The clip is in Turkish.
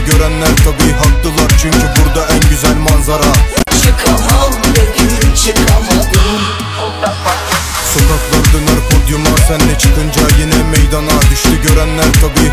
görenler tabi haklılar, çünkü burada en güzel manzara. Çıkamam dedim, çıkamadım. Sokaklar döner podyuma, senle çıkınca yine meydana. Düştü görenler tabi